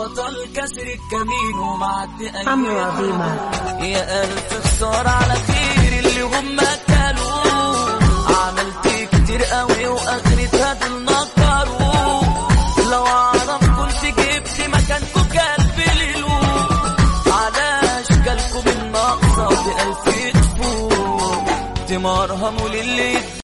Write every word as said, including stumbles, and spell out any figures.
بطل كسر الكمين ومعدي أيام. عمرو عظيمة يا ألف خسارة على خير اللي هم كلوه، عملت كتير قوي وآخرتها دول نكروا. لو أعرف كنت جبت مكانكوا كلب ليلو، على أشكالكوا بالنقصة بألف تفوق، تمرهموا للي